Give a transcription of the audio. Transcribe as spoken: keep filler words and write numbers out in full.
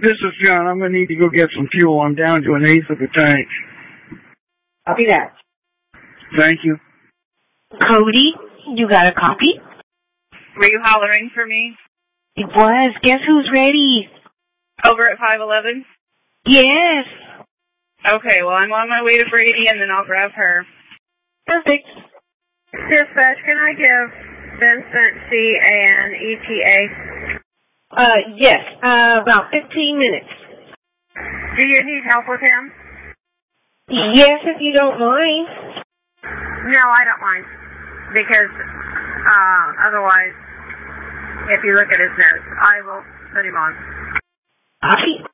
This is John. I'm going to need to go get some fuel. I'm down to an eighth of a tank. Copy that. Thank you. Cody, you got a copy? Were you hollering for me? It was. Guess who's ready? Over at five eleven? Yes. Okay, well, I'm on my way to Brady, and then I'll grab her. Perfect. Dispatch, can I give Vincent C. an E T A? Uh, yes, uh, about fifteen minutes. Do you need help with him? Yes, if you don't mind. No, I don't mind. Because, uh, otherwise, if you look at his notes, I will put him on. Copy.